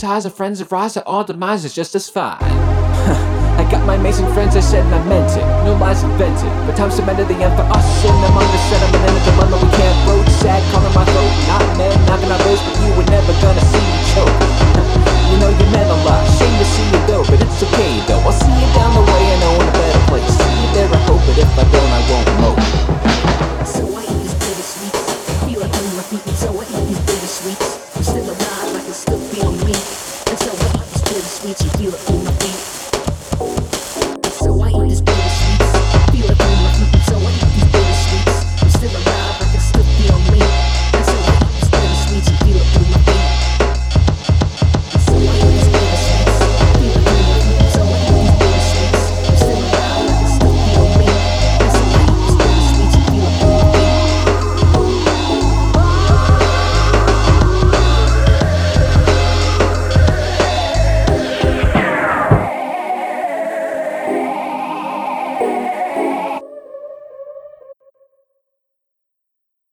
ties of friends of rise to all demise is just as fine. I got my amazing friends, I said and I meant it. No lies invented, but time cemented the end for us. And I'm on the set, I'm in a dilemma we can't broach. Sad, calling my throat, not men, knocking our doors, but you were never gonna see me choke. You know you meant a lot, shame to see you go, but it's okay though. I'll see you down the way, I know in a better place. See you there, I hope, but if I don't, I won't mope. So I eat these bitter sweets, feel like I'm my feet, and so I eat these bitter sweets. I'm still alive, I can still feel me. And so I eat these bitter sweets, and feel it on my feet.